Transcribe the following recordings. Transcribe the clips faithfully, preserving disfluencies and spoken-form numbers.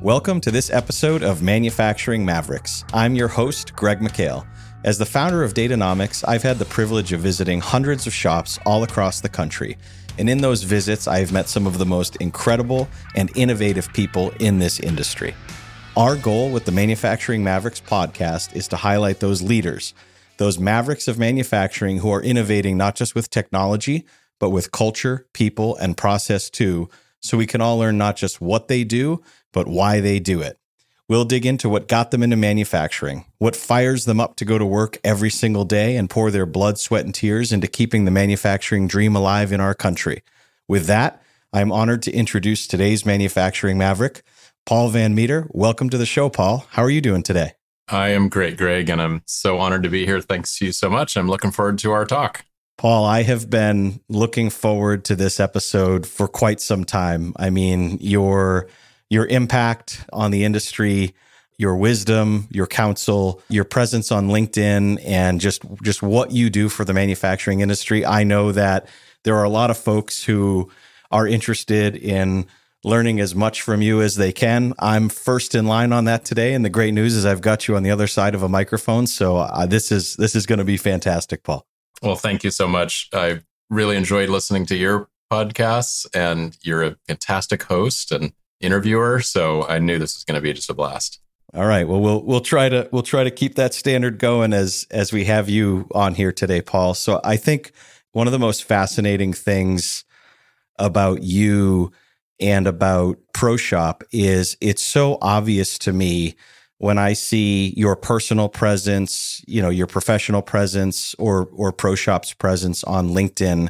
Welcome to this episode of Manufacturing Mavericks. I'm your host, Greg McHale. As the founder of Datanomics, I've had the privilege of visiting hundreds of shops all across the country. And in those visits, I've met some of the most incredible and innovative people in this industry. Our goal with the Manufacturing Mavericks podcast is to highlight those leaders, those mavericks of manufacturing who are innovating not just with technology, but with culture, people, and process too, so we can all learn not just what they do, but why they do it. We'll dig into what got them into manufacturing, what fires them up to go to work every single day and pour their blood, sweat, and tears into keeping the manufacturing dream alive in our country. With that, I'm honored to introduce today's manufacturing maverick, Paul Van Meter. Welcome to the show, Paul. How are you doing today? I am great, Greg, and I'm so honored to be here. Thanks to you so much. I'm looking forward to our talk. Paul, I have been looking forward to this episode for quite some time. I mean, your your impact on the industry, your wisdom, your counsel, your presence on LinkedIn, and just, just what you do for the manufacturing industry. I know that there are a lot of folks who are interested in learning as much from you as they can. I'm first in line on that today, and the great news is I've got you on the other side of a microphone. So uh, this is this is going to be fantastic, Paul. Well, thank you so much. I really enjoyed listening to your podcasts, and you're a fantastic host and interviewer. So I knew this was going to be just a blast. All right. Well, we'll we'll try to we'll try to keep that standard going as as we have you on here today, Paul. So I think one of the most fascinating things about you and about ProShop is it's so obvious to me when I see your personal presence, you know, your professional presence or or ProShop's presence on LinkedIn,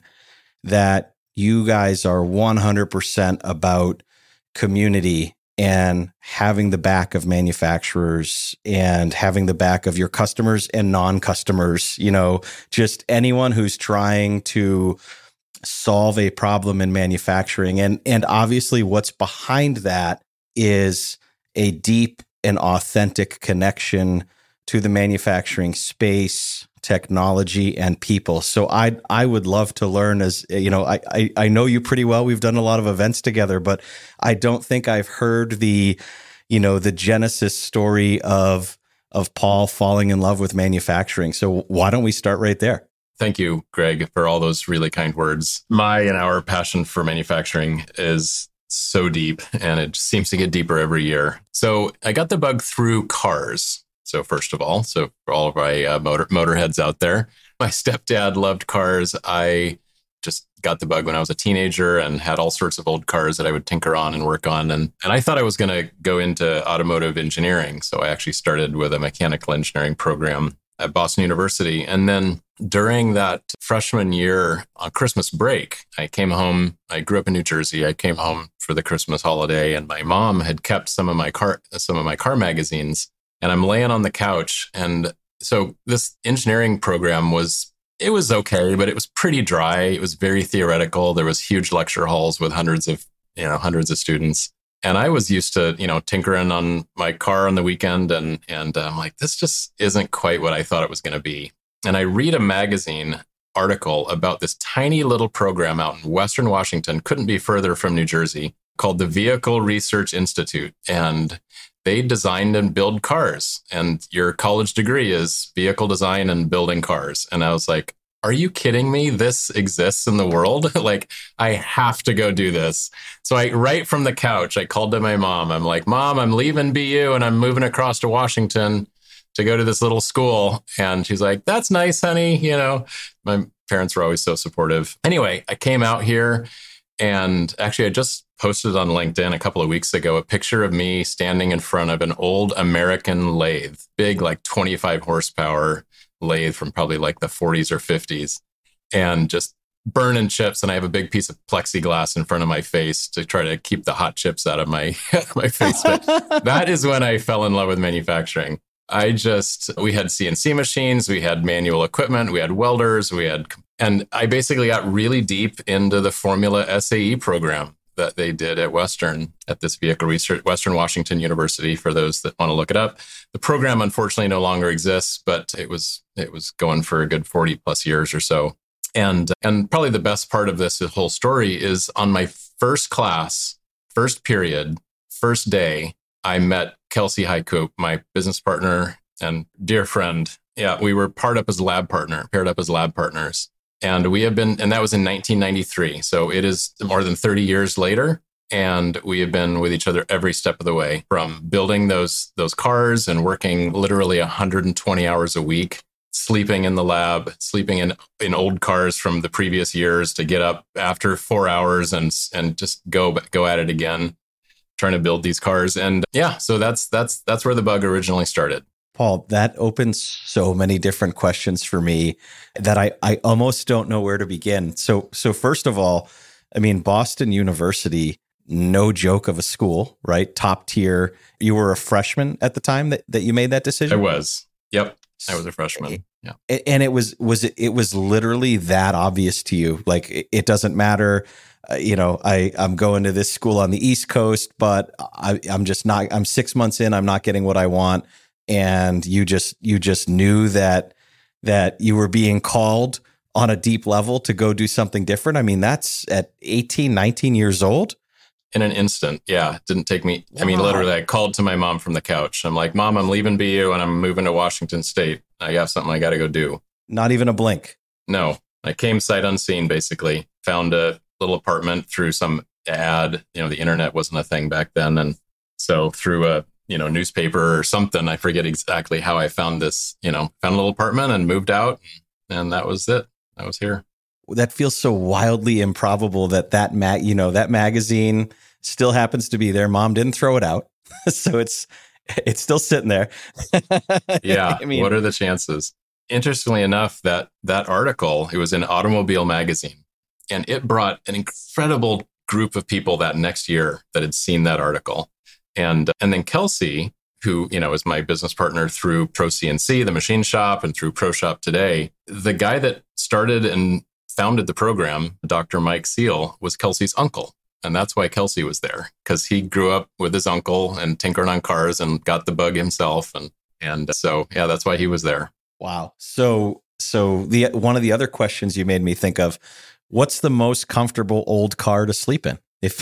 that you guys are one hundred percent about community and having the back of manufacturers and having the back of your customers and non-customers, you know, just anyone who's trying to solve a problem in manufacturing. And, and obviously what's behind that is a deep and authentic connection to the manufacturing space, technology, and people. So I I would love to learn, as you know, I, I I know you pretty well. We've done a lot of events together, but I don't think I've heard the, you know, the genesis story of of Paul falling in love with manufacturing. So why don't we start right there? Thank you, Greg, for all those really kind words. My and our passion for manufacturing is so deep, and it seems to get deeper every year. So I got the bug through cars. So first of all, so for all of my uh, motor motorheads out there, my stepdad loved cars. I just got the bug when I was a teenager and had all sorts of old cars that I would tinker on and work on. And, and I thought I was going to go into automotive engineering. So I actually started with a mechanical engineering program at Boston University. And then during that freshman year on Christmas break, I came home. I grew up in New Jersey. I came home for the Christmas holiday, and my mom had kept some of my car, some of my car magazines. And I'm laying on the couch. And so this engineering program was, it was okay, but it was pretty dry. It was very theoretical. There was huge lecture halls with hundreds of, you know, hundreds of students. And I was used to, you know, tinkering on my car on the weekend. And, and I'm like, this just isn't quite what I thought it was going to be. And I read a magazine article about this tiny little program out in Western Washington, couldn't be further from New Jersey, called the Vehicle Research Institute. And they designed and build cars, and your college degree is vehicle design and building cars. And I was like, are you kidding me? This exists in the world? Like, I have to go do this. So I, right from the couch, I called to my mom. I'm like, Mom, I'm leaving B U and I'm moving across to Washington to go to this little school. And she's like, that's nice, honey. You know, my parents were always so supportive. Anyway, I came out here, and actually I just posted on LinkedIn a couple of weeks ago a picture of me standing in front of an old American lathe, big, like twenty-five horsepower lathe from probably like the forties or fifties, and just burning chips. And I have a big piece of plexiglass in front of my face to try to keep the hot chips out of my, my face. But that is when I fell in love with manufacturing. I just, we had C N C machines, we had manual equipment, we had welders, we had, and I basically got really deep into the Formula S A E program that they did at Western, at this vehicle research, Western Washington University, for those that want to look it up. The program unfortunately no longer exists, but it was it was going for a good forty plus years or so. And and probably the best part of this whole story is on my first class, first period, first day, I met Kelsey Highcoop, my business partner and dear friend. Yeah, we were paired up as lab partner, paired up as lab partners. And we have been, and that was in nineteen ninety-three. So it is more than thirty years later. And we have been with each other every step of the way, from building those those cars and working literally one hundred twenty hours a week, sleeping in the lab, sleeping in, in old cars from the previous years to get up after four hours and and just go go at it again, trying to build these cars. And yeah, so that's that's that's where the bug originally started. Paul, that opens so many different questions for me that I I almost don't know where to begin. So so first of all, I mean, Boston University, no joke of a school, right? Top tier. You were a freshman at the time that, that you made that decision? I was. Yep. I was a freshman. Yeah. And it was, was it, it was literally that obvious to you. Like, it, it doesn't matter. Uh, you know, I, I'm going to this school on the East Coast, but I, I'm just not, I'm six months in, I'm not getting what I want. And you just, you just knew that, that you were being called on a deep level to go do something different. I mean, that's at eighteen, nineteen years old. In an instant. Yeah. It didn't take me. Wow. I mean, literally, I called to my mom from the couch. I'm like, Mom, I'm leaving B U and I'm moving to Washington State. I have something I got to go do. Not even a blink. No. I came sight unseen, basically. Found a little apartment through some ad. You know, the internet wasn't a thing back then. And so through a, you know, newspaper or something, I forget exactly how I found this, you know, found a little apartment and moved out. And that was it. I was here. That feels so wildly improbable that that mag, you know, that magazine still happens to be there. Mom didn't throw it out. So it's, it's still sitting there. Yeah. I mean, what are the chances? Interestingly enough, that, that article, it was in Automobile Magazine, and it brought an incredible group of people that next year that had seen that article. And, and then Kelsey, who, you know, is my business partner through Pro C N C, the machine shop, and through Pro Shop Today, the guy that started and founded the program, Doctor Mike Seal, was Kelsey's uncle. And that's why Kelsey was there, because he grew up with his uncle and tinkering on cars and got the bug himself. And and so, yeah, that's why he was there. Wow. So so the one of the other questions you made me think of, what's the most comfortable old car to sleep in? If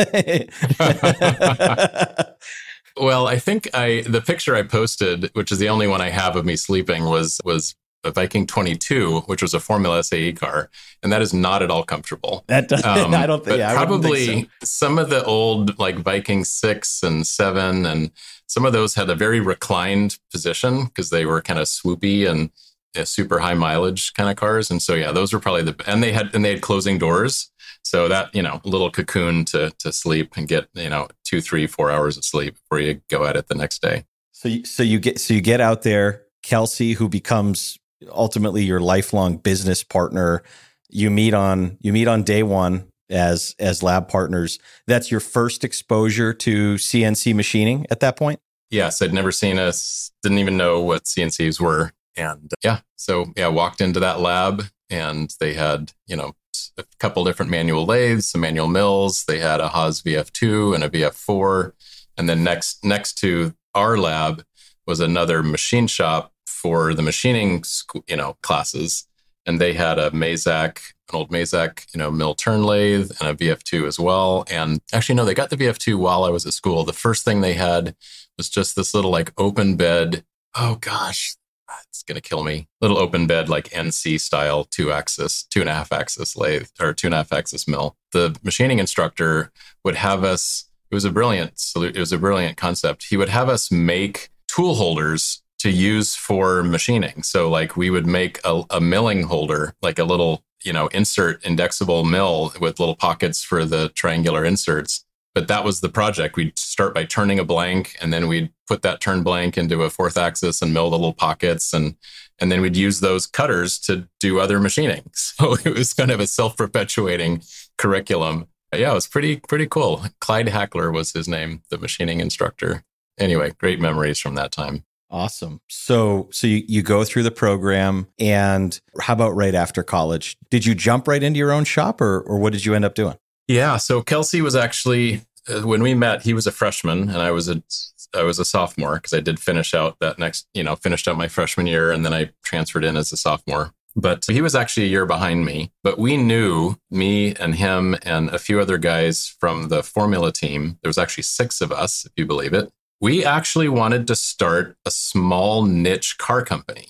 Well, I think I the picture I posted, which is the only one I have of me sleeping, was was a Viking twenty-two, which was a Formula S A E car, and that is not at all comfortable. That does, um, I don't think. Yeah, probably think so. Some of the old like Viking six and seven, and some of those had a very reclined position because they were kind of swoopy and you know, super high mileage kind of cars. And so yeah, those were probably the and they had and they had closing doors, so that you know a little cocoon to to sleep and get you know two, three, four hours of sleep before you go at it the next day. So you, so you get so you get out there, Kelsey, who becomes ultimately your lifelong business partner. You meet on you meet on day one as as lab partners. That's your first exposure to C N C machining at that point? Yes, I'd never seen us, didn't even know what C N Cs were. And yeah, so yeah, walked into that lab and they had, you know, a couple different manual lathes, some manual mills. They had a Haas V F two and a V F four. And then next next to our lab was another machine shop for the machining, you know, classes. And they had a Mazak, an old Mazak, you know, mill turn lathe and a V F two as well. And actually, no, they got the V F two while I was at school. The first thing they had was just this little like open bed. Oh gosh, it's going to kill me. Little open bed, like N C style two axis, two and a half axis lathe or two and a half axis mill. The machining instructor would have us, it was a brilliant, it was a brilliant concept. He would have us make tool holders to use for machining. So like we would make a, a milling holder, like a little, you know, insert indexable mill with little pockets for the triangular inserts. But that was the project. We'd start by turning a blank, and then we'd put that turn blank into a fourth axis and mill the little pockets. And, and then we'd use those cutters to do other machining. So it was kind of a self-perpetuating curriculum. But yeah, it was pretty, pretty cool. Clyde Hackler was his name, the machining instructor. Anyway, great memories from that time. Awesome. So, so you, you go through the program, and how about right after college? Did you jump right into your own shop, or, or what did you end up doing? Yeah. So Kelsey was actually, uh, when we met, he was a freshman and I was a, I was a sophomore because I did finish out that next, you know, finished out my freshman year, and then I transferred in as a sophomore. But he was actually a year behind me. But we knew, me and him and a few other guys from the Formula team, there was actually six of us, if you believe it. We actually wanted to start a small niche car company.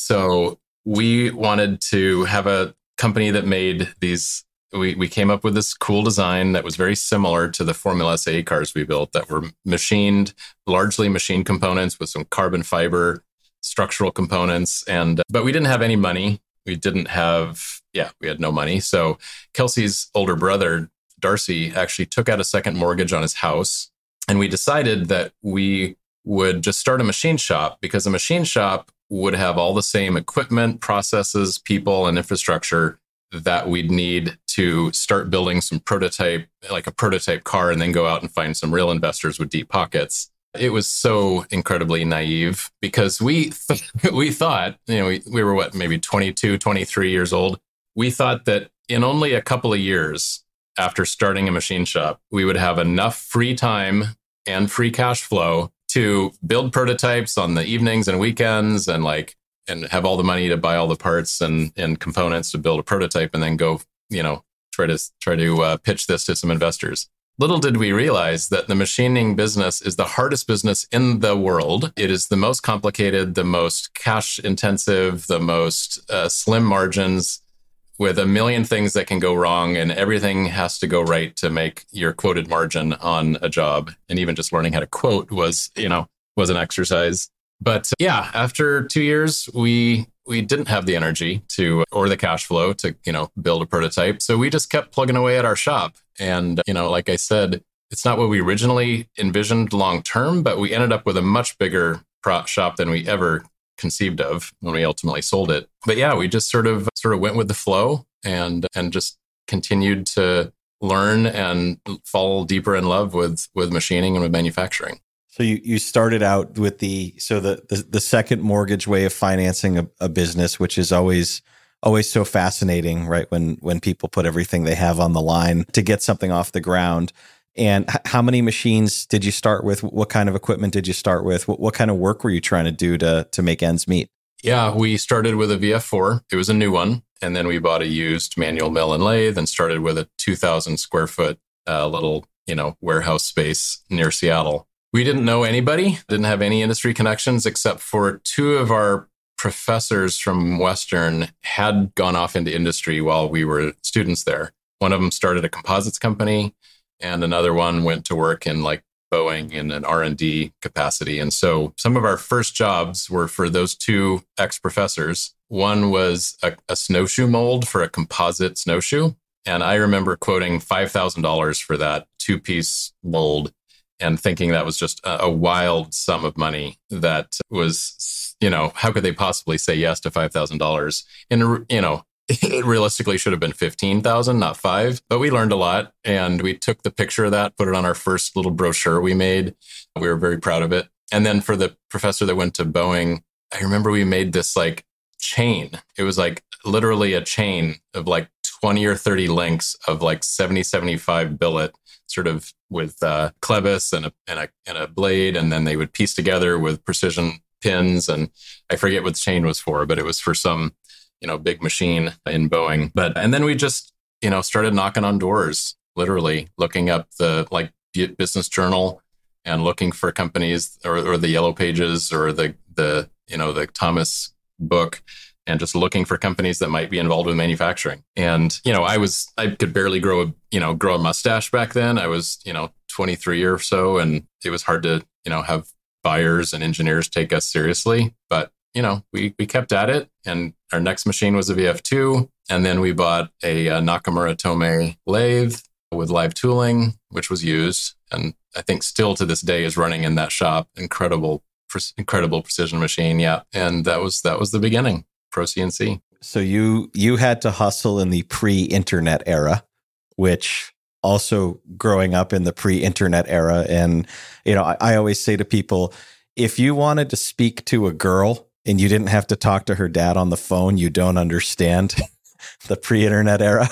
So we wanted to have a company that made these. We, we came up with this cool design that was very similar to the Formula S A cars we built that were machined, largely machine components with some carbon fiber structural components. And, but we didn't have any money. We didn't have, yeah, we had no money. So Kelsey's older brother, Darcy, actually took out a second mortgage on his house. And we decided that we would just start a machine shop because a machine shop would have all the same equipment, processes, people, and infrastructure that we'd need to start building some prototype, like a prototype car, and then go out and find some real investors with deep pockets. It was so incredibly naive because we th- we thought, you know, we, we were what, maybe twenty-two, twenty-three years old. We thought that in only a couple of years after starting a machine shop, we would have enough free time and free cash flow to build prototypes on the evenings and weekends and like and have all the money to buy all the parts and, and components to build a prototype and then go, you know, try to try to uh, pitch this to some investors. Little did we realize that the machining business is the hardest business in the world. It is the most complicated, the most cash intensive, the most uh, slim margins with a million things that can go wrong, and everything has to go right to make your quoted margin on a job. And even just learning how to quote was, you know, was an exercise. But yeah, after two years, we we didn't have the energy to or the cash flow to, you know, build a prototype. So we just kept plugging away at our shop. And, you know, like I said, it's not what we originally envisioned long term, but we ended up with a much bigger pro- shop than we ever conceived of when we ultimately sold it. But yeah, we just sort of sort of went with the flow and and just continued to learn and fall deeper in love with with machining and with manufacturing. So you, you started out with the so the, the the second mortgage way of financing a, a business, which is always always so fascinating, right? When when people put everything they have on the line to get something off the ground. And h- how many machines did you start with? What kind of equipment did you start with? What, what kind of work were you trying to do to to make ends meet? Yeah, we started with a V F four. It was a new one, and then we bought a used manual mill and lathe, and started with a two thousand square foot uh, little you know warehouse space near Seattle. We didn't know anybody, didn't have any industry connections, except for two of our professors from Western had gone off into industry while we were students there. One of them started a composites company, and another one went to work in like Boeing in an R and D capacity. And so some of our first jobs were for those two ex-professors. One was a, a snowshoe mold for a composite snowshoe. And I remember quoting five thousand dollars for that two-piece mold, and thinking that was just a, a wild sum of money that was, you know, how could they possibly say yes to five thousand dollars? And, you know, it realistically should have been fifteen thousand, not five, but we learned a lot. And we took the picture of that, put it on our first little brochure we made. We were very proud of it. And then for the professor that went to Boeing, I remember we made this like chain. It was like literally a chain of like twenty or thirty links of like seventy, seventy-five billet, sort of with uh, clevis and a, and a and a blade, and then they would piece together with precision pins. And I forget what the chain was for, but it was for some, you know, big machine in Boeing. But and then we just, you know, started knocking on doors, literally looking up the like Business Journal and looking for companies or, or the Yellow Pages or the the you know the Thomas book, and just looking for companies that might be involved with manufacturing. And, you know, I was, I could barely grow a, you know, grow a mustache back then. I was, you know, twenty-three or so, and it was hard to, you know, have buyers and engineers take us seriously. But, you know, we, we kept at it, and our next machine was a V F two. And then we bought a, a Nakamura Tomei lathe with live tooling, which was used. And I think still to this day is running in that shop. Incredible, incredible precision machine. Yeah. And that was, that was the beginning. Pro C N C. So you you had to hustle in the pre-internet era, which also growing up in the pre-internet era. And, you know, I, I always say to people, if you wanted to speak to a girl and you didn't have to talk to her dad on the phone, you don't understand the pre-internet era.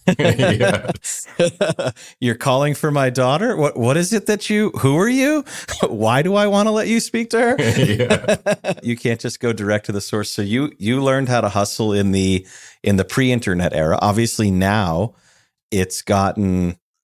You're calling for my daughter? What what is it that you, who are you? Why do I want to let you speak to her? Yeah. You can't just go direct to the source. So you you learned how to hustle in the in the pre-internet era. Obviously now it's gotten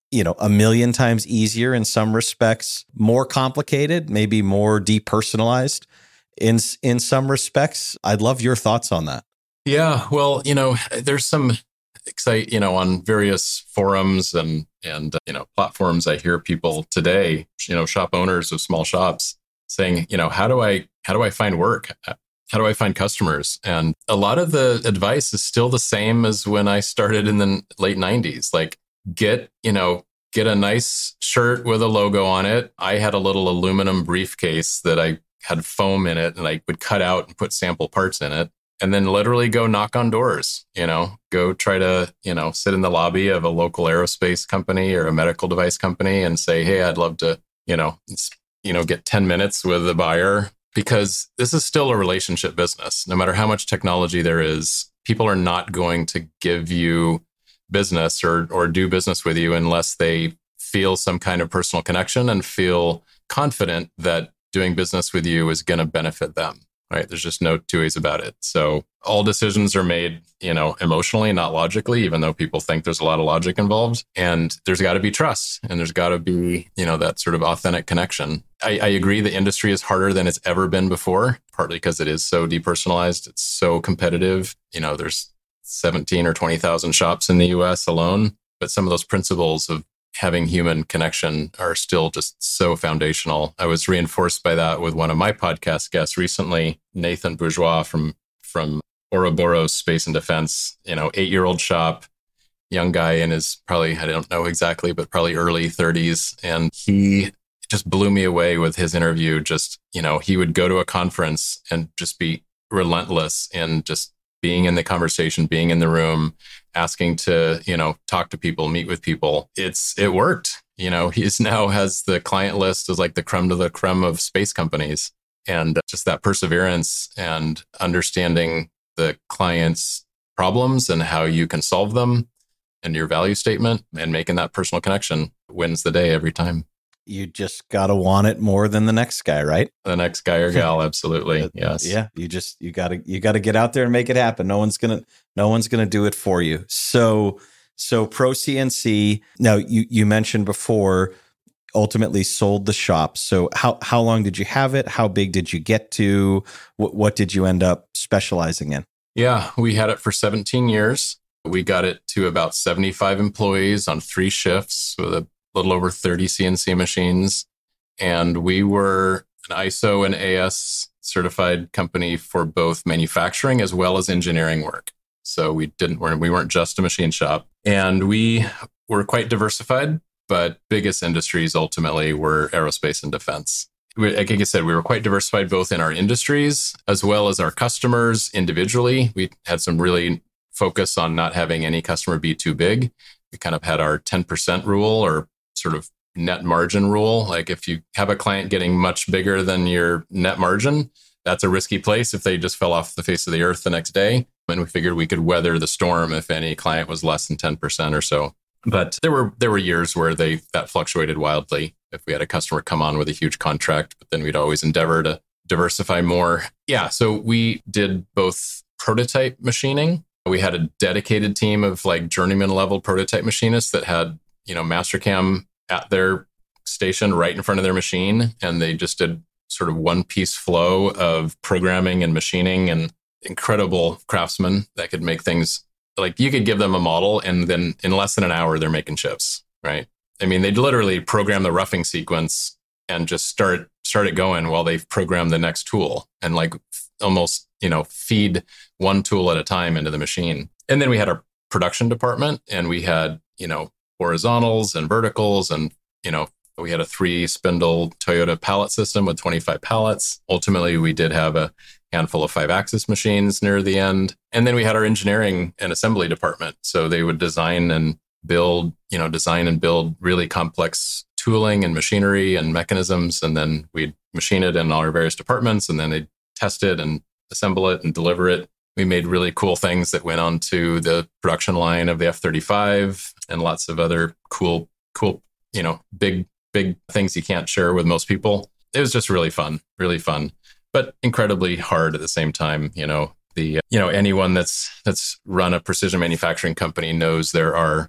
you know, a million times easier in some respects, more complicated, maybe more depersonalized in in some respects. I'd love your thoughts on that. Yeah, well, you know, there's some excite, you know, on various forums and and uh, you know, platforms. I hear people today, you know, shop owners of small shops saying, you know, how do I how do I find work? How do I find customers? And a lot of the advice is still the same as when I started in the late nineties. Like, get, you know, get a nice shirt with a logo on it. I had a little aluminum briefcase that I had foam in it and I would cut out and put sample parts in it. And then literally go knock on doors, you know, go try to, you know, sit in the lobby of a local aerospace company or a medical device company and say, hey, I'd love to, you know, you know, get ten minutes with the buyer, because this is still a relationship business. No matter how much technology there is, people are not going to give you business or or do business with you unless they feel some kind of personal connection and feel confident that doing business with you is going to benefit them, right? There's just no two ways about it. So all decisions are made, you know, emotionally, not logically, even though people think there's a lot of logic involved. And there's got to be trust, and there's got to be, you know, that sort of authentic connection. I, I agree the industry is harder than it's ever been before, partly because it is so depersonalized. It's so competitive. You know, there's seventeen or twenty thousand shops in the U S alone, but some of those principles of having human connection are still just so foundational. I was reinforced by that with one of my podcast guests recently, Nathan Bourgeois from, from Ouroboros Space and Defense, you know, eight-year-old shop, young guy in his probably, I don't know exactly, but probably early thirties. And he just blew me away with his interview. Just, you know, he would go to a conference and just be relentless in just being in the conversation, being in the room, asking to, you know, talk to people, meet with people. It's, it worked. You know, he's now has the client list as like the creme de la creme of space companies. And just that perseverance and understanding the client's problems and how you can solve them and your value statement and making that personal connection wins the day every time. You just got to want it more than the next guy, right? The next guy or gal. Absolutely. Yes. Yeah. You just, you got to, you got to get out there and make it happen. No one's going to, no one's going to do it for you. So, so Pro C N C, now you, you mentioned before, ultimately sold the shop. So how, how long did you have it? How big did you get to? What, what did you end up specializing in? Yeah, we had it for seventeen years. We got it to about seventy-five employees on three shifts with a little over thirty C N C machines. And we were an I S O and A S certified company for both manufacturing as well as engineering work. So we didn't, we weren't just a machine shop. And we were quite diversified, but biggest industries ultimately were aerospace and defense. We, like I said, we were quite diversified both in our industries as well as our customers individually. We had some really focus on not having any customer be too big. We kind of had our ten percent rule or sort of net margin rule. Like if you have a client getting much bigger than your net margin, that's a risky place if they just fell off the face of the earth the next day. And we figured we could weather the storm if any client was less than ten percent or so. But there were there were years where they that fluctuated wildly. If we had a customer come on with a huge contract, but then we'd always endeavor to diversify more. Yeah, so we did both prototype machining. We had a dedicated team of like journeyman level prototype machinists that had, you know, Mastercam at their station right in front of their machine. And they just did sort of one piece flow of programming and machining, and incredible craftsmen that could make things like you could give them a model and then in less than an hour, they're making chips, right? I mean, they'd literally program the roughing sequence and just start, start it going while they program the next tool and like almost, you know, feed one tool at a time into the machine. And then we had our production department and we had, you know, horizontals and verticals, and, you know, we had a three spindle Toyota pallet system with twenty-five pallets. Ultimately, we did have a handful of five axis machines near the end. And then we had our engineering and assembly department. So they would design and build, you know, design and build really complex tooling and machinery and mechanisms. And then we'd machine it in all our various departments, and then they'd test it and assemble it and deliver it. We made really cool things that went onto the production line of the F thirty-five and lots of other cool, cool, you know, big, big things you can't share with most people. It was just really fun, really fun, but incredibly hard at the same time. You know, the, you know, anyone that's, that's run a precision manufacturing company knows there are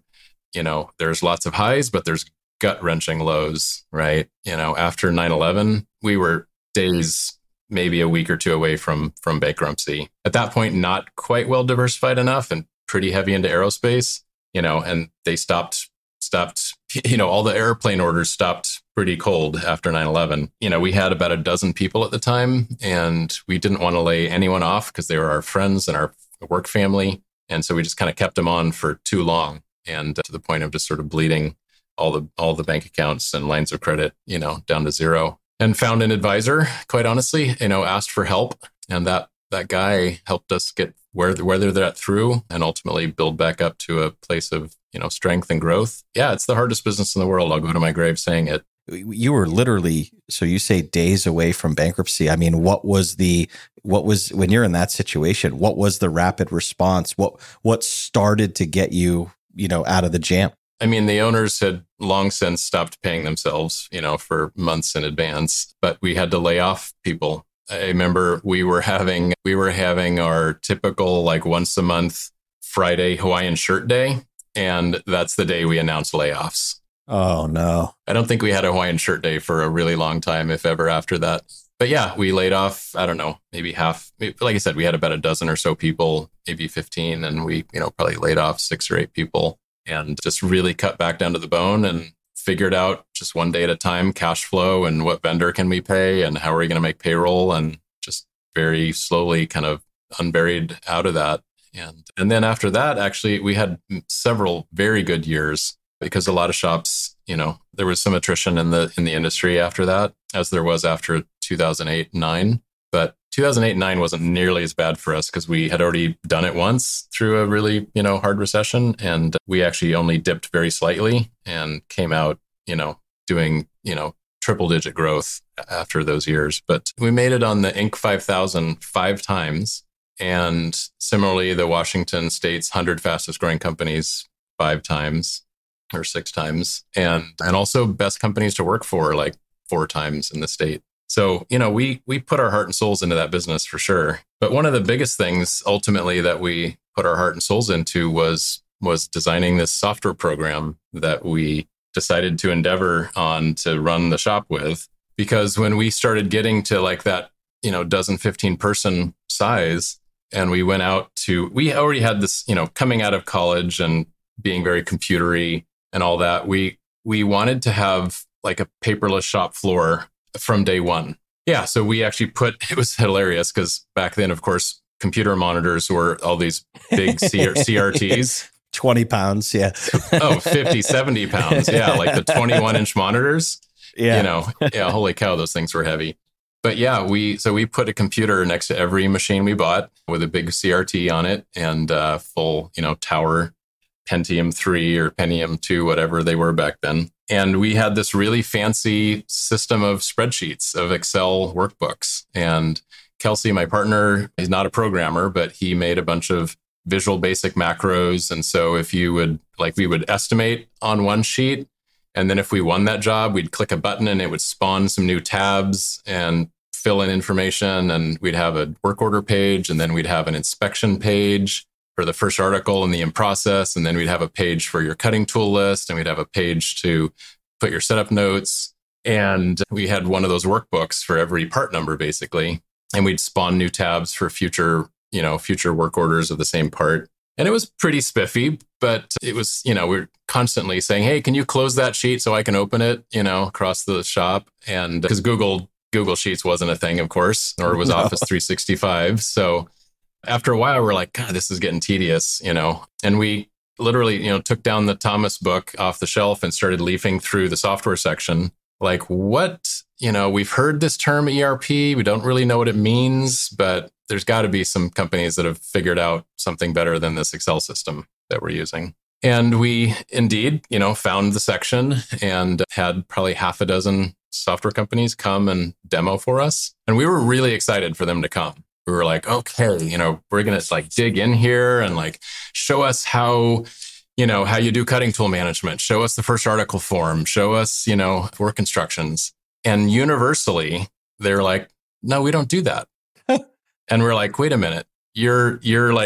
you know, there's lots of highs, but there's gut wrenching lows, right? You know, after nine eleven, we were days, maybe a week or two away from, from bankruptcy. At that point, not quite well diversified enough and pretty heavy into aerospace, you know, and they stopped, stopped, you know, all the airplane orders stopped pretty cold after nine eleven. You know, we had about a dozen people at the time, and we didn't want to lay anyone off because they were our friends and our work family. And so we just kind of kept them on for too long, and uh, to the point of just sort of bleeding all the all the bank accounts and lines of credit, you know, down to zero. And found an advisor, quite honestly, you know, asked for help. And that that guy helped us get weather, weather that through and ultimately build back up to a place of, you know, strength and growth. Yeah, it's the hardest business in the world. I'll go to my grave saying it. You were literally, so you say days away from bankruptcy. I mean, what was the, what was, when you're in that situation, what was the rapid response? What, what started to get you, you know, out of the jam? I mean, the owners had long since stopped paying themselves, you know, for months in advance, but we had to lay off people. I remember we were having, we were having our typical like once a month Friday Hawaiian shirt day. And that's the day we announced layoffs. Oh, no. I don't think we had a Hawaiian shirt day for a really long time, if ever, after that. But yeah, we laid off, I don't know, maybe half. Like I said, we had about a dozen or so people, maybe fifteen. And we, you know, probably laid off six or eight people and just really cut back down to the bone and figured out just one day at a time, cash flow and what vendor can we pay and how are we going to make payroll, and just very slowly kind of unburied out of that. And, and then after that, actually, we had several very good years, because a lot of shops, you know, there was some attrition in the in the industry after that, as there was after two thousand eight, nine. But two thousand eight, nine wasn't nearly as bad for us because we had already done it once through a really, you know, hard recession. And we actually only dipped very slightly and came out, you know, doing, you know, triple digit growth after those years. But we made it on the Inc five thousand five times. And similarly, the Washington State's one hundred fastest growing companies five times. Or six times, and and also best companies to work for, like four times in the state. So, you know, we we put our heart and souls into that business for sure. But one of the biggest things ultimately that we put our heart and souls into was was designing this software program that we decided to endeavor on to run the shop with. Because when we started getting to like that, you know, dozen, fifteen person size, and we went out to, we already had this, you know, coming out of college and being very computery and all that, we we wanted to have like a paperless shop floor from day one. Yeah, so we actually put, it was hilarious because back then, of course, computer monitors were all these big C R Ts. twenty pounds, yeah. Oh, fifty, seventy pounds. Yeah, like the twenty-one inch monitors. Yeah. You know, yeah, holy cow, those things were heavy. But yeah, we, so we put a computer next to every machine we bought with a big C R T on it and uh, full, you know, tower Pentium three or Pentium two, whatever they were back then. And we had this really fancy system of spreadsheets, of Excel workbooks. And Kelsey, my partner, he's not a programmer, but he made a bunch of Visual Basic macros. And so if you would, like, we would estimate on one sheet, and then if we won that job, we'd click a button and it would spawn some new tabs and fill in information. And we'd have a work order page, and then we'd have an inspection page for the first article in the in process. And then we'd have a page for your cutting tool list, and we'd have a page to put your setup notes. And we had one of those workbooks for every part number, basically. And we'd spawn new tabs for future, you know, future work orders of the same part. And it was pretty spiffy, but it was, you know, we we're constantly saying, hey, can you close that sheet so I can open it, you know, across the shop? And because Google, Google Sheets wasn't a thing, of course, nor was no. Office three sixty-five. So after a while, we're like, God, this is getting tedious, you know, and we literally, you know, took down the Thomas book off the shelf and started leafing through the software section. Like, what, you know, we've heard this term E R P. We don't really know what it means, but there's got to be some companies that have figured out something better than this Excel system that we're using. And we indeed, you know, found the section and had probably half a dozen software companies come and demo for us. And we were really excited for them to come. We were like, okay, you know, we're going to like dig in here and like show us how, you know, how you do cutting tool management. Show us the first article form. Show us, you know, work instructions. And universally, they're like, no, we don't do that. And we're like, wait a minute. You're, you're like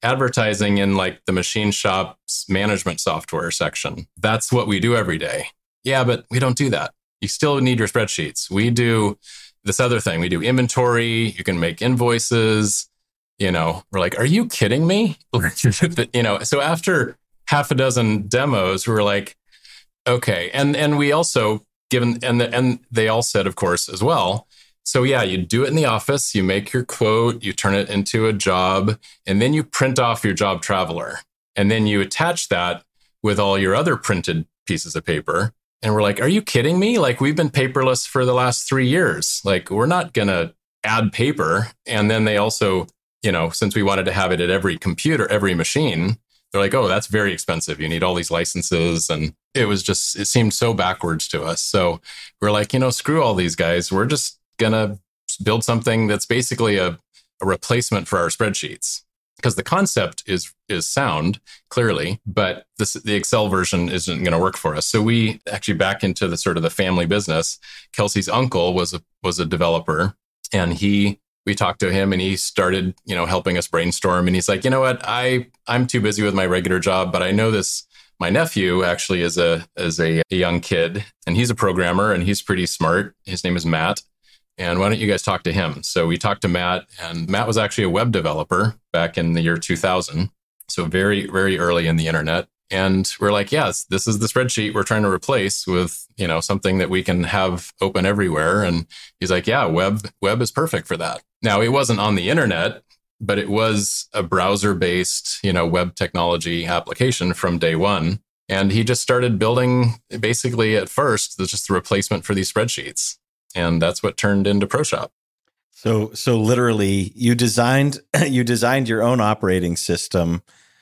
advertising in like the machine shop's management software section. That's what we do every day. Yeah, but we don't do that. You still need your spreadsheets. We do this other thing. We do inventory. You can make invoices. You know, we're like, are you kidding me? You know, so after half a dozen demos, we were like, okay. And and we also given, and the, and they all said, of course, as well. So yeah, you do it in the office, you make your quote, you turn it into a job, and then you print off your job traveler. And then you attach that with all your other printed pieces of paper. And we're like, are you kidding me? Like, we've been paperless for the last three years. Like, we're not going to add paper. And then they also, you know, since we wanted to have it at every computer, every machine, they're like, oh, that's very expensive. You need all these licenses. And it was just, it seemed so backwards to us. So we're like, you know, screw all these guys. We're just going to build something that's basically a, a replacement for our spreadsheets. Because the concept is is sound, clearly, but this, the Excel version isn't going to work for us. So we actually back into the sort of the family business. Kelsey's uncle was a was a developer, and he we talked to him, and he started, you know, helping us brainstorm. And he's like, you know what, I I'm too busy with my regular job, but I know this. My nephew actually is a is a, a young kid, and he's a programmer, and he's pretty smart. His name is Matt. And why don't you guys talk to him? So we talked to Matt, and Matt was actually a web developer back in the year two thousand. So very, very early in the internet. And we're like, yes, this is the spreadsheet we're trying to replace with, you know, something that we can have open everywhere. And he's like, yeah, web, web is perfect for that. Now, it wasn't on the internet, but it was a browser-based, you know, web technology application from day one. And he just started building, basically at first, it's just the replacement for these spreadsheets. And that's what turned into ProShop. So, so literally, you designed you designed your own operating system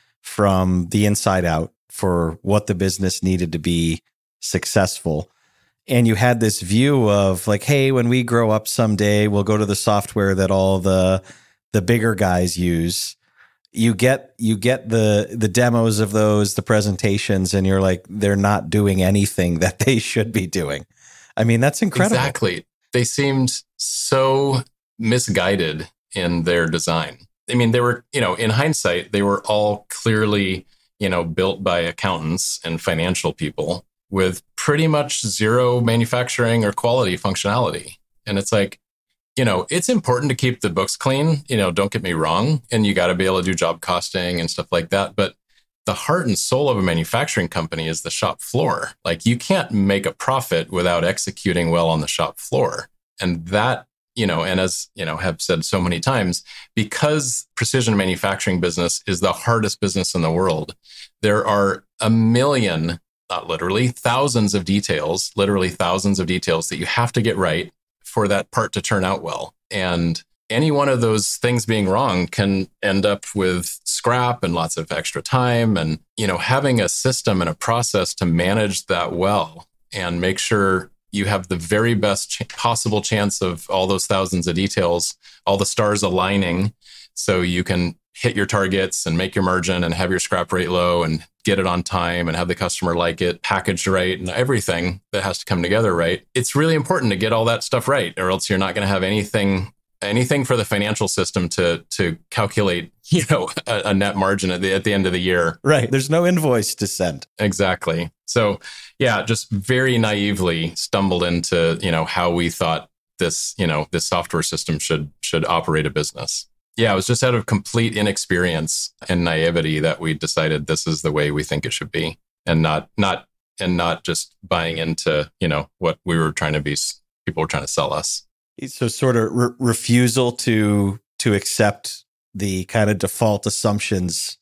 from the inside out for what the business needed to be successful, and you had this view of like, hey, when we grow up someday, we'll go to the software that all the the bigger guys use. You get you get the the demos of those, the presentations, and you're like, they're not doing anything that they should be doing. I mean, that's incredible. Exactly. They seemed so misguided in their design. I mean, they were, you know, in hindsight, they were all clearly, you know, built by accountants and financial people with pretty much zero manufacturing or quality functionality. And it's like, you know, it's important to keep the books clean, you know, don't get me wrong. And you got to be able to do job costing and stuff like that. But the heart and soul of a manufacturing company is the shop floor. Like, you can't make a profit without executing well on the shop floor. And that, you know, and as, you know, have said so many times, because precision manufacturing business is the hardest business in the world, there are a million, not literally, thousands of details, literally thousands of details that you have to get right for that part to turn out well. And any one of those things being wrong can end up with scrap and lots of extra time. And, you know, having a system and a process to manage that well and make sure you have the very best ch- possible chance of all those thousands of details, all the stars aligning, so you can hit your targets and make your margin and have your scrap rate low and get it on time and have the customer like it, packaged right, and everything that has to come together right. It's really important to get all that stuff right, or else you're not going to have anything anything for the financial system to to calculate, you know, a, a net margin at the at the end of the year. Right. There's no invoice to send. Exactly. So yeah, just very naively stumbled into, you know, how we thought this, you know, this software system should should operate a business. Yeah, it was just out of complete inexperience and naivety that we decided this is the way we think it should be, and not not and not just buying into, you know, what we were trying to be, people were trying to sell us. So sort of re- refusal to to accept the kind of default assumptions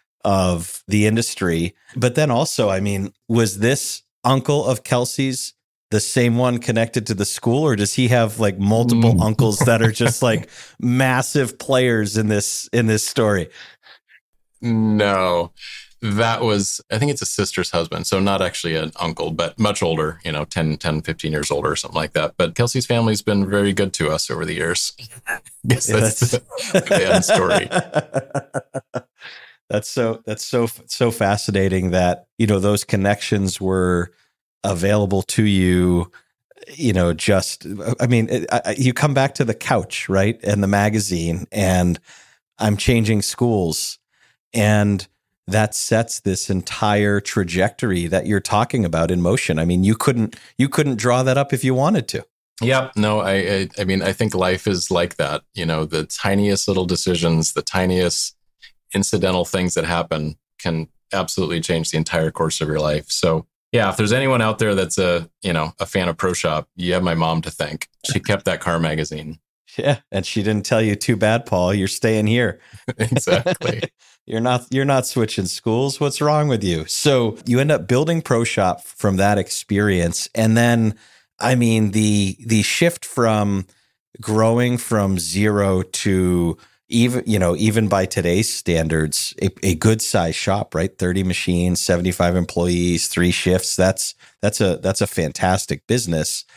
of the industry. But then also, I mean, was this uncle of Kelsey's the same one connected to the school, or does he have like multiple mm. uncles that are just like massive players in this in this story? No. That was, I think it's a sister's husband. So not actually an uncle, but much older, you know, ten, ten, fifteen years older or something like that. But Kelsey's family's been very good to us over the years. I guess Yeah, that's, that's the end story. That's so, that's so, so fascinating that, you know, those connections were available to you, you know, just, I mean, it, I, you come back to the couch, right? And the magazine, and I'm changing schools. And that sets this entire trajectory that you're talking about in motion. I mean, you couldn't you couldn't draw that up if you wanted to. Yeah, no, I, I, I mean, I think life is like that. You know, the tiniest little decisions, the tiniest incidental things that happen can absolutely change the entire course of your life. So, yeah, if there's anyone out there that's a, you know, a fan of Pro Shop, you have my mom to thank. She kept that car magazine. Yeah, and she didn't tell you, too bad, Paul. You're staying here. Exactly. You're not you're not switching schools. What's wrong with you? So you end up building Pro Shop from that experience. And then, I mean, the the shift from growing from zero to even, you know, even by today's standards, a, a good size shop, right? thirty machines, seventy-five employees, three shifts. That's that's a that's a fantastic business.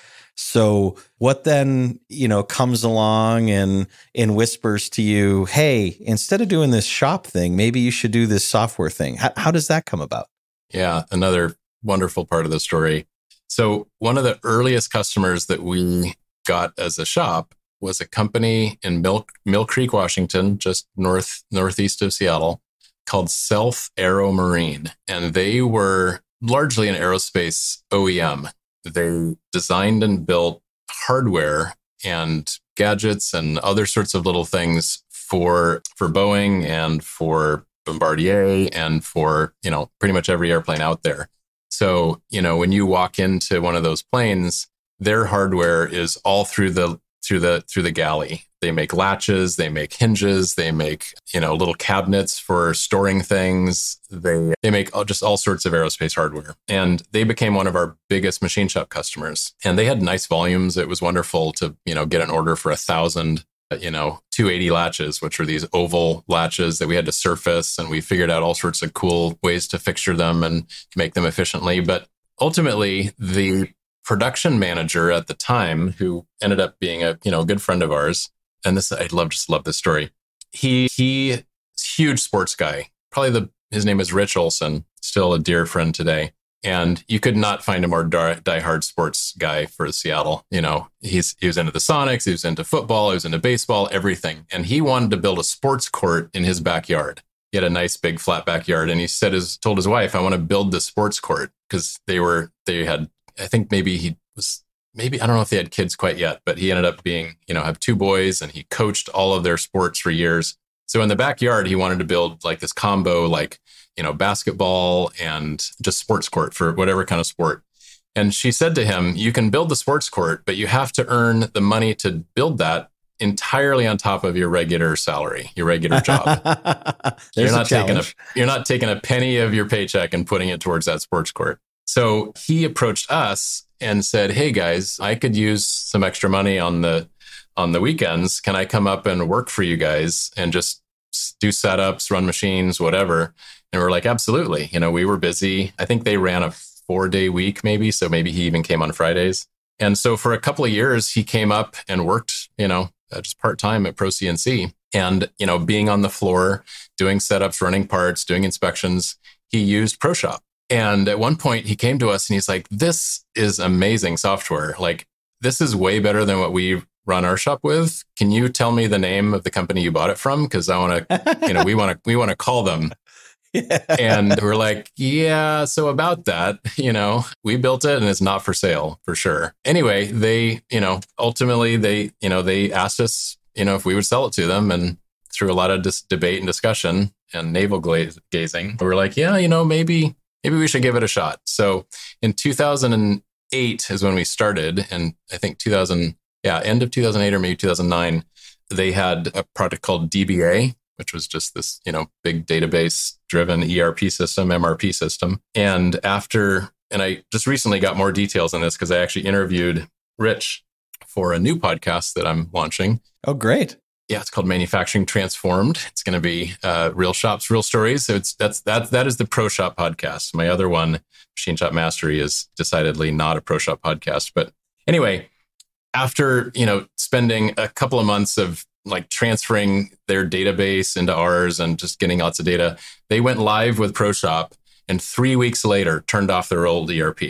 So what then, you know, comes along and and whispers to you, hey, instead of doing this shop thing, maybe you should do this software thing. How, how does that come about? Yeah, another wonderful part of the story. So one of the earliest customers that we got as a shop was a company in Mill, Mill Creek, Washington, just north northeast of Seattle, called Self Aero Marine. And they were largely an aerospace O E M. They designed and built hardware and gadgets and other sorts of little things for for Boeing and for Bombardier and for, you know, pretty much every airplane out there. So, you know, when you walk into one of those planes, their hardware is all through the through the through the galley. They make latches, they make hinges, they make, you know, little cabinets for storing things. They they make all, just all sorts of aerospace hardware. And they became one of our biggest machine shop customers. And they had nice volumes. It was wonderful to, you know, get an order for a thousand, you know, two eighty latches, which were these oval latches that we had to surface. And we figured out all sorts of cool ways to fixture them and make them efficiently. But ultimately, the production manager at the time, who ended up being a, you know, good friend of ours, and this, I love, just love this story. He, he, huge sports guy, probably the, his name is Rich Olson, still a dear friend today. And you could not find a more die, diehard sports guy for Seattle. You know, he's, he was into the Sonics, he was into football, he was into baseball, everything. And he wanted to build a sports court in his backyard. He had a nice big flat backyard. And he said, his, told his wife, I want to build this sports court, because they were, they had, I think maybe he was, maybe, I don't know if they had kids quite yet, but he ended up being, you know, have two boys, and he coached all of their sports for years. So in the backyard, he wanted to build like this combo, like, you know, basketball and just sports court for whatever kind of sport. And she said to him, you can build the sports court, but you have to earn the money to build that entirely on top of your regular salary, your regular job. you're not taking a, you're not taking a penny of your paycheck and putting it towards that sports court. So he approached us and said, hey guys, I could use some extra money on the on the weekends. Can I come up and work for you guys and just do setups, run machines, whatever? And we're like, absolutely. You know, we were busy. I think they ran a four day week maybe. So maybe he even came on Fridays. And so for a couple of years, he came up and worked, you know, uh, just part-time at Pro C N C. And, you know, being on the floor, doing setups, running parts, doing inspections, he used Pro Shop. And at one point he came to us and he's like, this is amazing software. Like, this is way better than what we run our shop with. Can you tell me the name of the company you bought it from? Because I want to, you know, we want to, we want to call them. Yeah. And we're like, yeah, so about that, you know, we built it and it's not for sale for sure. Anyway, they, you know, ultimately they, you know, they asked us, you know, if we would sell it to them, and through a lot of dis- debate and discussion and navel glaze- gazing, we were like, yeah, you know, maybe, maybe we should give it a shot. So in two thousand eight is when we started. And I think two thousand, yeah, end of two thousand eight or maybe two thousand nine, they had a product called D B A, which was just this, you know, big database driven E R P system, M R P system. And after, and I just recently got more details on this because I actually interviewed Rich for a new podcast that I'm launching. Oh, great. Yeah, it's called Manufacturing Transformed. It's going to be uh, real shops, real stories. So it's that's that that is the Pro Shop podcast. My other one, Machine Shop Mastery, is decidedly not a Pro Shop podcast. But anyway, after, you know, spending a couple of months of like transferring their database into ours and just getting lots of data, they went live with Pro Shop, and three weeks later turned off their old E R P.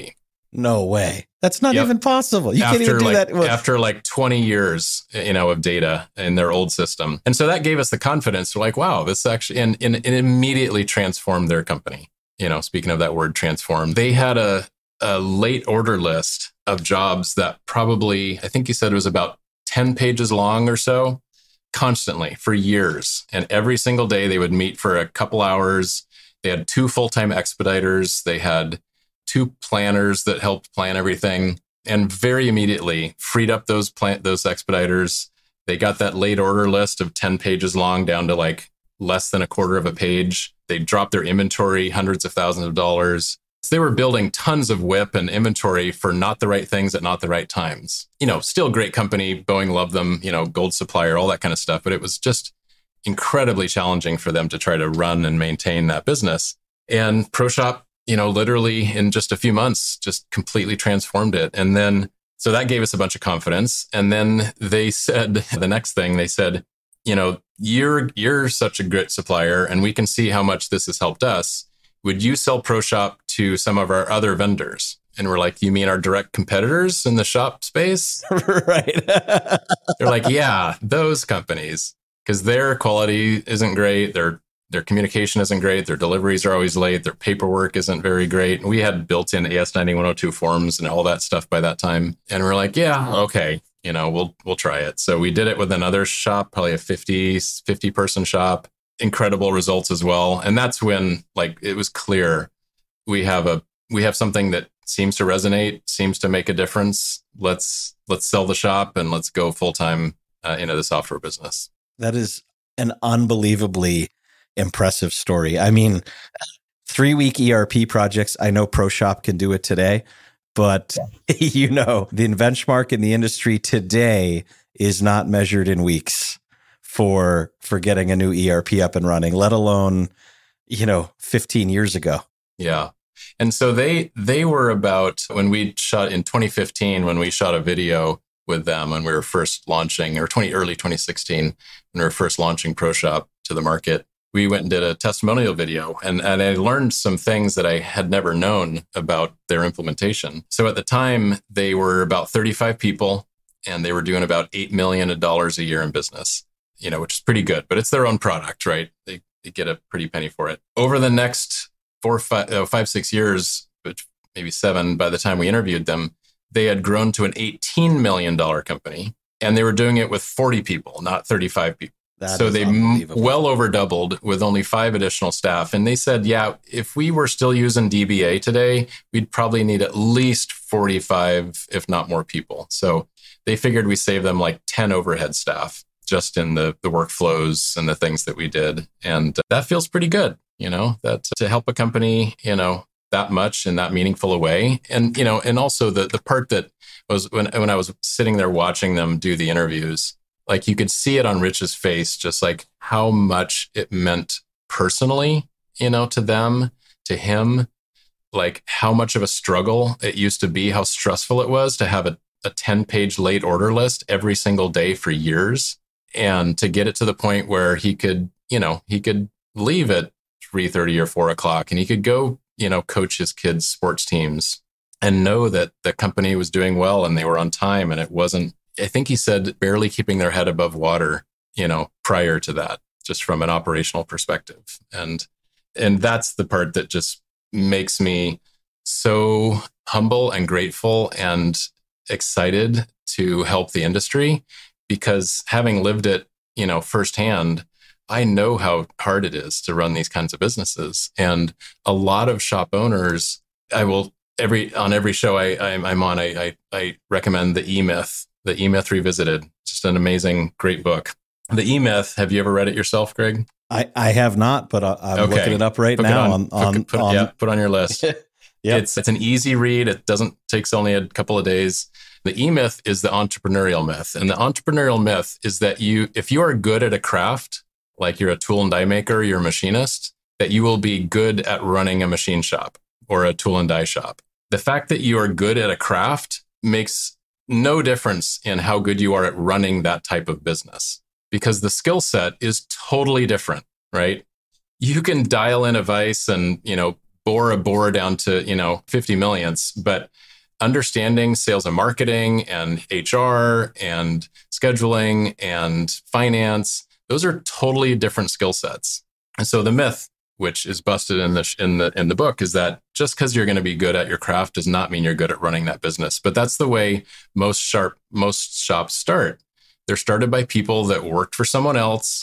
No way. That's not Yep. even possible. You after can't even do like, that. Well, after like twenty years, you know, of data in their old system. And so that gave us the confidence to like, wow, this actually, and, and it immediately transformed their company. You know, speaking of that word transform, they had a, a late order list of jobs that probably, I think you said it was about ten pages long or so, constantly for years. And every single day they would meet for a couple hours. They had two full-time expediters. They had two planners that helped plan everything, and very immediately freed up those plan- those expediters. They got that late order list of ten pages long down to like less than a quarter of a page. They dropped their inventory hundreds of thousands of dollars. So they were building tons of WIP and inventory for not the right things at not the right times. You know, still great company. Boeing loved them, you know, gold supplier, all that kind of stuff. But it was just incredibly challenging for them to try to run and maintain that business. And ProShop, you know, literally in just a few months, just completely transformed it. And then, so that gave us a bunch of confidence. And then they said, the next thing they said, you know, you're, you're such a great supplier and we can see how much this has helped us. Would you sell ProShop to some of our other vendors? And we're like, you mean our direct competitors in the shop space? Right. They're like, yeah, those companies, because their quality isn't great. Their Their communication isn't great. Their deliveries are always late. Their paperwork isn't very great. We had built-in A S ninety-one oh two forms and all that stuff by that time. And we're like, yeah, okay, you know, we'll we'll try it. So we did it with another shop, probably a fifty, fifty person shop. Incredible results as well. And that's when like it was clear we have a we have something that seems to resonate, seems to make a difference. Let's let's sell the shop and let's go full-time uh, into the software business. That is an unbelievably impressive story. I mean, three week E R P projects. I know ProShop can do it today, but you know, the benchmark in the industry today is not measured in weeks for, for getting a new E R P up and running, let alone, you know, fifteen years ago. Yeah. And so they, they were about when we shot in twenty fifteen, when we shot a video with them when we were first launching, or twenty early twenty sixteen, when we were first launching ProShop to the market. We went and did a testimonial video, and, and I learned some things that I had never known about their implementation. So at the time, they were about thirty-five people, and they were doing about eight million dollars a year in business, you know, which is pretty good, but it's their own product, right? They, they get a pretty penny for it. Over the next four, five, oh, five, six years, but maybe seven by the time we interviewed them, they had grown to an eighteen million dollars company, and they were doing it with forty people, not thirty-five people. That so is they m- well over doubled with only five additional staff. And they said, yeah, if we were still using D B A today, we'd probably need at least forty-five, if not more people. So they figured we saved them like ten overhead staff just in the, the workflows and the things that we did. And that feels pretty good, you know, that to help a company, you know, that much in that meaningful a way. And, you know, and also the the part that was when, when I was sitting there watching them do the interviews, like you could see it on Rich's face, just like how much it meant personally, you know, to them, to him, like how much of a struggle it used to be, how stressful it was to have a, a ten page late order list every single day for years. And to get it to the point where he could, you know, he could leave at three thirty or four o'clock and he could go, you know, coach his kids' sports teams and know that the company was doing well and they were on time. And it wasn't, I think he said, barely keeping their head above water, you know, prior to that, just from an operational perspective. And, and that's the part that just makes me so humble and grateful and excited to help the industry, because having lived it, you know, firsthand, I know how hard it is to run these kinds of businesses. And a lot of shop owners, I will every, on every show I, I I'm on, I, I, I recommend the E-Myth. The E-Myth Revisited, just an amazing, great book. The E-Myth, have you ever read it yourself, Greg? I, I have not, but I'm okay. looking it up right put now. On, on, put, put, on, yeah, put on your list. Yep. It's it's an easy read. It doesn't takes only a couple of days. The E-Myth is the entrepreneurial myth, and the entrepreneurial myth is that you, if you are good at a craft, like you're a tool and die maker, you're a machinist, that you will be good at running a machine shop or a tool and die shop. The fact that you are good at a craft makes no difference in how good you are at running that type of business, because the skill set is totally different, right? You can dial in a vise and, you know, bore a bore down to, you know, fifty millionths, but understanding sales and marketing and H R and scheduling and finance, those are totally different skill sets. And so the myth, which is busted in the in the in the book, is that just because you're going to be good at your craft does not mean you're good at running that business. But that's the way most sharp most shops start. They're started by people that worked for someone else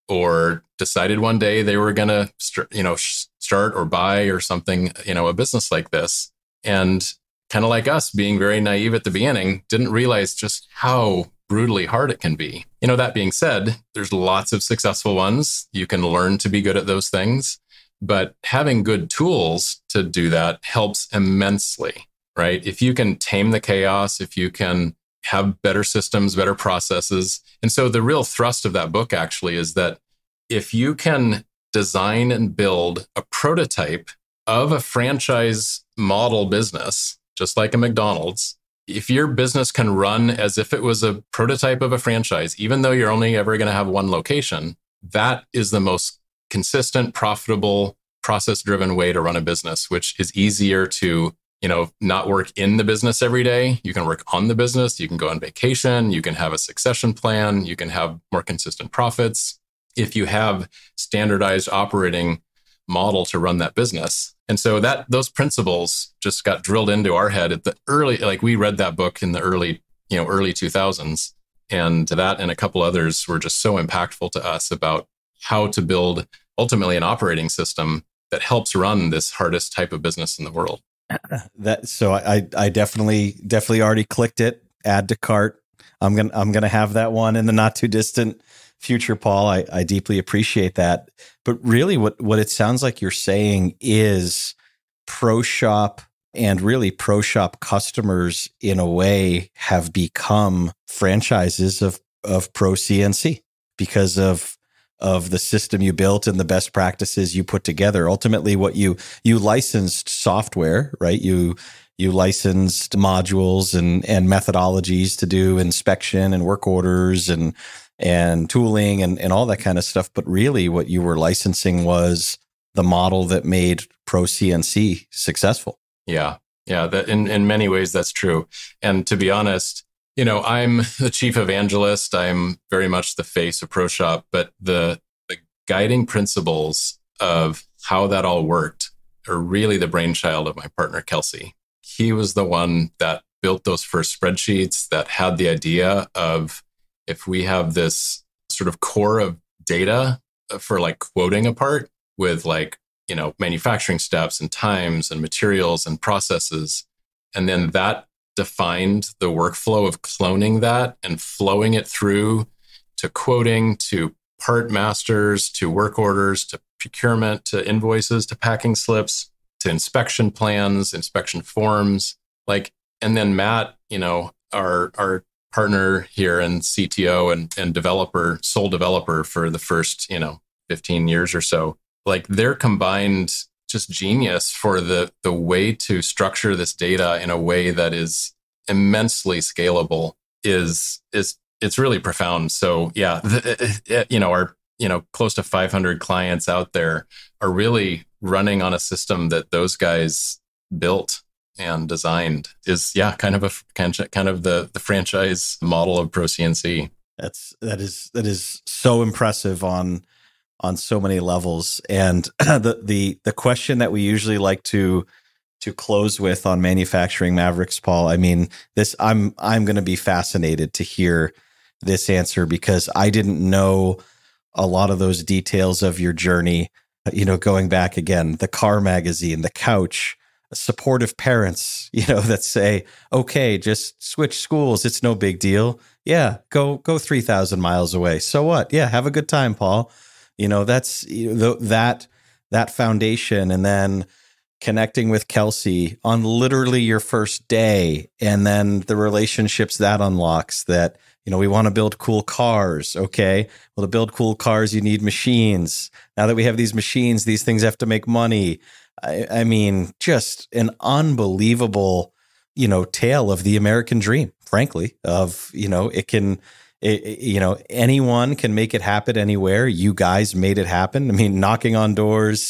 or decided one day they were going to st- you know start or buy or something, you know, a business like this. And kind of like us being very naive at the beginning, didn't realize just how brutally hard it can be. You know, that being said, there's lots of successful ones. You can learn to be good at those things, but having good tools to do that helps immensely, right? If you can tame the chaos, if you can have better systems, better processes. And so the real thrust of that book actually is that if you can design and build a prototype of a franchise model business, just like a McDonald's, if your business can run as if it was a prototype of a franchise, even though you're only ever going to have one location, that is the most consistent, profitable, process-driven way to run a business, which is easier to, you know, not work in the business every day. You can work on the business. You can go on vacation. You can have a succession plan. You can have more consistent profits if you have standardized operating model to run that business. And so that those principles just got drilled into our head at the early, like we read that book in the early, you know, early two thousands. And that and a couple others were just so impactful to us about how to build ultimately an operating system that helps run this hardest type of business in the world. That so I I definitely definitely already clicked it. Add to cart. I'm gonna I'm gonna have that one in the not too distant future, Paul. I, I deeply appreciate that. But really what, what it sounds like you're saying is Pro Shop and really Pro Shop customers in a way have become franchises of, of Pro C N C because of, of the system you built and the best practices you put together. Ultimately, what you, you licensed software, right? You, you licensed modules and, and methodologies to do inspection and work orders and, and tooling and, and all that kind of stuff. But really what you were licensing was the model that made Pro C N C successful. Yeah. Yeah. That in, in many ways, that's true. And to be honest, you know, I'm the chief evangelist. I'm very much the face of Pro Shop, but the, the guiding principles of how that all worked are really the brainchild of my partner, Kelsey. He was the one that built those first spreadsheets, that had the idea of, if we have this sort of core of data for like quoting a part with like, you know, manufacturing steps and times and materials and processes, and then that defined the workflow of cloning that and flowing it through to quoting, to part masters, to work orders, to procurement, to invoices, to packing slips, to inspection plans, inspection forms, like, and then Matt, you know, our, our partner here and C T O and, and developer, sole developer for the first, you know, fifteen years or so, like their combined just genius for the, the way to structure this data in a way that is immensely scalable is, is, it's really profound. So yeah, the, you know, our, you know, close to five hundred clients out there are really running on a system that those guys built and designed. Is yeah, kind of a kind of the the franchise model of Pro C N C. That's that is that is so impressive on on so many levels. And the the the question that we usually like to to close with on Manufacturing Mavericks, Paul. I mean, this I'm I'm going to be fascinated to hear this answer because I didn't know a lot of those details of your journey. You know, going back again, the car magazine, the couch, supportive parents, you know, that say, okay, just switch schools. It's no big deal. Yeah. Go, go three thousand miles away. So what? Yeah. Have a good time, Paul. You know, that's you know, that, that foundation. And then connecting with Kelsey on literally your first day. And then the relationships that unlocks that, you know, we want to build cool cars. Okay. Well, to build cool cars, you need machines. Now that we have these machines, these things have to make money. I, I mean, just an unbelievable, you know, tale of the American dream, frankly, of, you know, it can, it, it, you know, anyone can make it happen anywhere. You guys made it happen. I mean, knocking on doors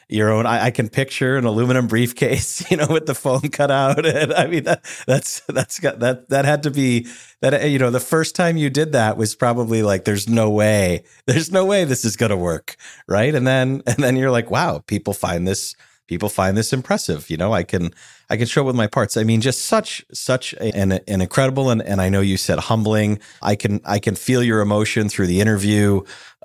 your own. I, I can picture an aluminum briefcase, you know, with the foam cut out. And I mean, that that's that's got that that had to be that. You know, the first time you did that was probably like, there's no way, there's no way this is going to work, right? And then and then you're like, wow, people find this. People find this impressive. You know, I can I can show it with my parts. I mean, just such such a, an an incredible and and I know you said humbling. I can I can feel your emotion through the interview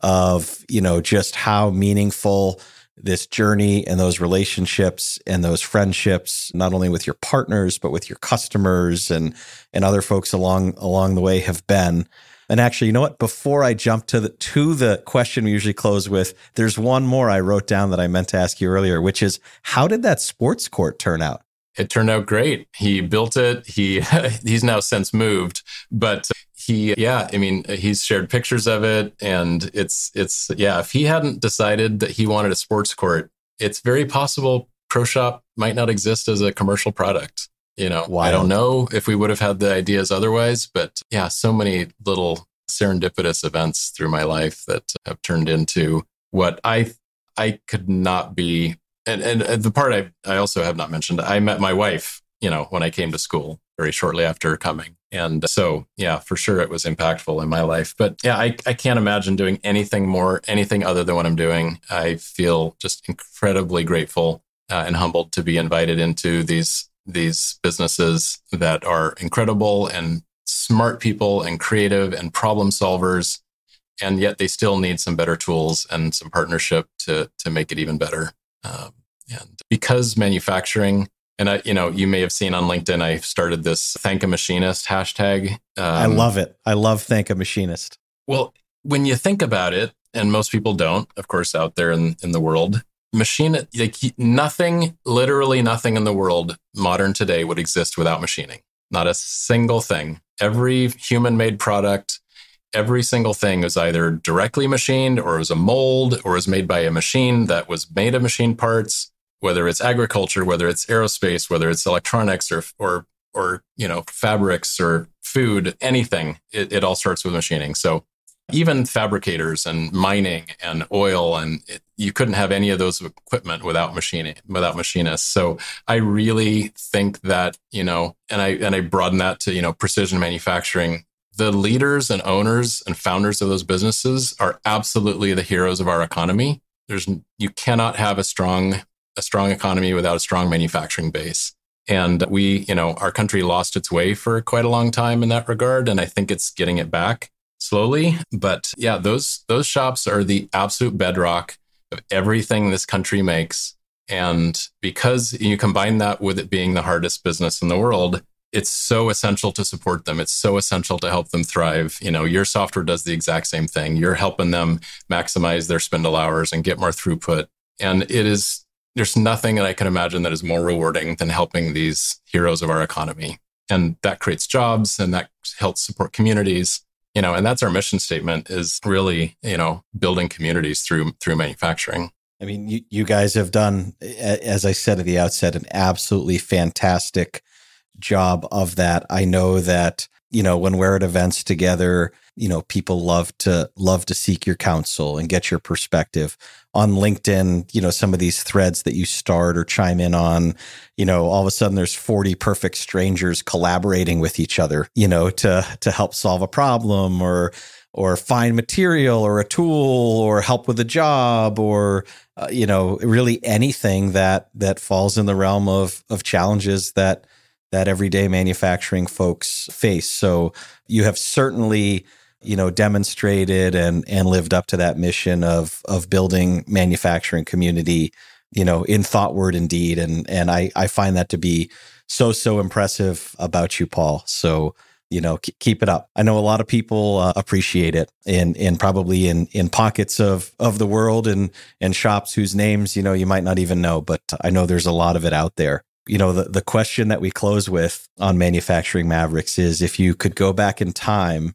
of, you know, just how meaningful this journey and those relationships and those friendships, not only with your partners but with your customers and and other folks along along the way have been. And actually, you know what? Before I jump to the to the question we usually close with, there's one more I wrote down that I meant to ask you earlier, which is, how did that sports court turn out? It turned out great. He built it. He he's now since moved, but he, yeah, I mean, he's shared pictures of it, and it's it's yeah. If he hadn't decided that he wanted a sports court, it's very possible ProShop might not exist as a commercial product. You know, Wild. I don't know if we would have had the ideas otherwise, but yeah, so many little serendipitous events through my life that have turned into what I I could not be. And, and the part I, I also have not mentioned, I met my wife, you know, when I came to school very shortly after coming. And so, yeah, for sure, it was impactful in my life. But yeah, I, I can't imagine doing anything more, anything other than what I'm doing. I feel just incredibly grateful uh, and humbled to be invited into these these businesses that are incredible and smart people and creative and problem solvers. And yet they still need some better tools and some partnership to to make it even better. Um, and because manufacturing, and I, you know, you may have seen on LinkedIn, I started this Thank a Machinist hashtag. Um, I love it. I love Thank a Machinist. Well, when you think about it, and most people don't, of course, out there in, in the world, machine, like nothing, literally nothing in the world modern today would exist without machining. Not a single thing. Every human-made product, every single thing is either directly machined or is a mold or is made by a machine that was made of machine parts, whether it's agriculture, whether it's aerospace, whether it's electronics or, or, or, you know, fabrics or food, anything, it, it all starts with machining. So even fabricators and mining and oil, and it, you couldn't have any of those equipment without machining, without machinists. So I really think that, you know, and I and I broaden that to, you know, precision manufacturing. The leaders and owners and founders of those businesses are absolutely the heroes of our economy. There's you cannot have a strong a strong economy without a strong manufacturing base. And we, you know, our country lost its way for quite a long time in that regard, and I think it's getting it back slowly. But yeah, those those shops are the absolute bedrock of everything this country makes. And because you combine that with it being the hardest business in the world, it's so essential to support them. It's so essential to help them thrive. You know, your software does the exact same thing. You're helping them maximize their spindle hours and get more throughput. And it is, there's nothing that I can imagine that is more rewarding than helping these heroes of our economy. And that creates jobs and that helps support communities. You know, and that's our mission statement, is really, you know, building communities through through manufacturing. I mean, you, you guys have done, as I said at the outset, an absolutely fantastic job of that. I know that, you know, when we're at events together, you know, people love to love to seek your counsel and get your perspective. On LinkedIn, you know, some of these threads that you start or chime in on, you know, all of a sudden there's forty perfect strangers collaborating with each other, you know, to to help solve a problem or or find material or a tool or help with a job or, uh, you know, really anything that that falls in the realm of of challenges that that everyday manufacturing folks face. So you have certainly, you know, demonstrated and and lived up to that mission of of building manufacturing community, you know, in thought, word, and deed. And and I I find that to be so so impressive about you, Paul. So, you know, keep it up. I know a lot of people uh, appreciate it, in in probably in in pockets of of the world and and shops whose names, you know, you might not even know, but I know there's a lot of it out there. You know, the the question that we close with on Manufacturing Mavericks is, if you could go back in time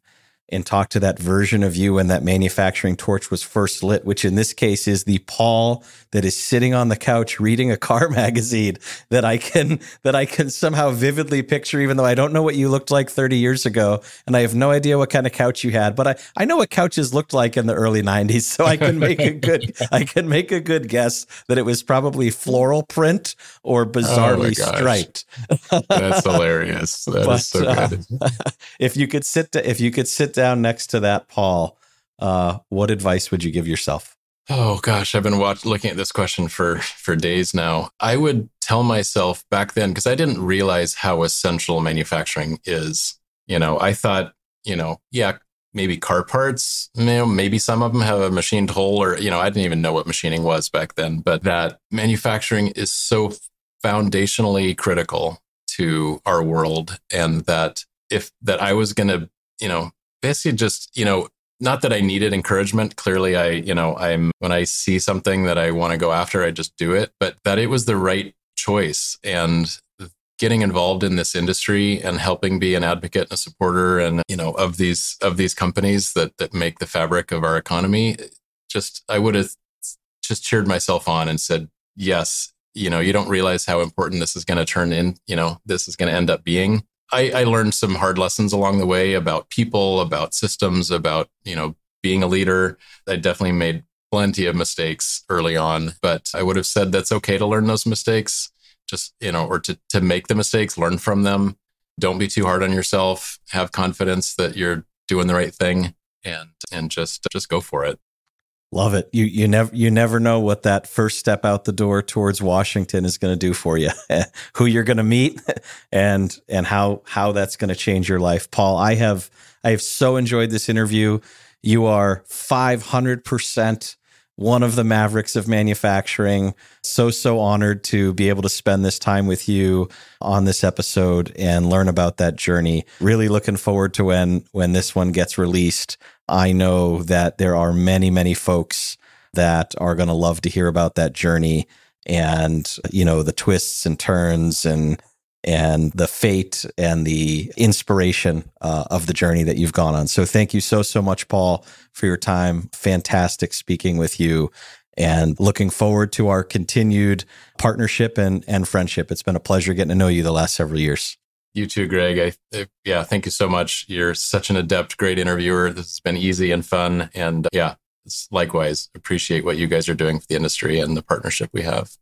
and talk to that version of you when that manufacturing torch was first lit, which in this case is the Paul that is sitting on the couch reading a car magazine that I can that I can somehow vividly picture, even though I don't know what you looked like thirty years ago, and I have no idea what kind of couch you had, but I, I know what couches looked like in the early nineties, so I can make a good I can make a good guess that it was probably floral print or bizarrely oh striped. That's hilarious. That but, is so good. Uh, if you could sit if you could sit down next to that Paul, uh, what advice would you give yourself? Oh gosh, I've been watch- looking at this question for for days now. I would tell myself back then, because I didn't realize how essential manufacturing is. You know, I thought, you know, yeah, maybe car parts, you know, maybe some of them have a machined hole, or, you know, I didn't even know what machining was back then, but that manufacturing is so foundationally critical to our world, and that if that I was going to, you know, basically just, you know, not that I needed encouragement. Clearly, I, you know, I'm, when I see something that I want to go after, I just do it, but that it was the right choice. And getting involved in this industry and helping be an advocate and a supporter and, you know, of these, of these companies that, that make the fabric of our economy, just, I would have just cheered myself on and said, yes, you know, you don't realize how important this is going to turn in, you know, this is going to end up being. I, I learned some hard lessons along the way about people, about systems, about, you know, being a leader. I definitely made plenty of mistakes early on, but I would have said that's okay to learn those mistakes, just, you know, or to, to make the mistakes, learn from them. Don't be too hard on yourself. Have confidence that you're doing the right thing, and, and just, just go for it. Love it. You you never you never know what that first step out the door towards Washington is going to do for you, who you're going to meet, and and how how that's going to change your life. Paul, I have I have so enjoyed this interview. You are five hundred percent one of the mavericks of manufacturing. So, so honored to be able to spend this time with you on this episode and learn about that journey. Really looking forward to when, when this one gets released. I know that there are many, many folks that are going to love to hear about that journey and, you know, the twists and turns and and the fate and the inspiration uh, of the journey that you've gone on. So thank you so, so much, Paul, for your time. Fantastic speaking with you, and looking forward to our continued partnership and, and friendship. It's been a pleasure getting to know you the last several years. You too, Greg. I, I, yeah, thank you so much. You're such an adept, great interviewer. This has been easy and fun. And yeah, it's likewise, appreciate what you guys are doing for the industry and the partnership we have.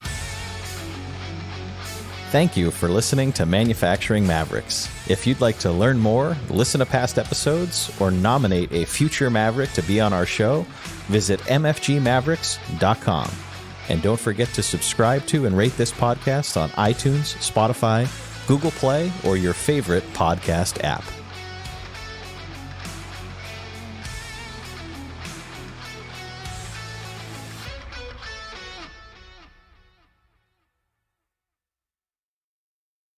Thank you for listening to Manufacturing Mavericks. If you'd like to learn more, listen to past episodes, or nominate a future Maverick to be on our show, visit m f g mavericks dot com. And don't forget to subscribe to and rate this podcast on iTunes, Spotify, Google Play, or your favorite podcast app.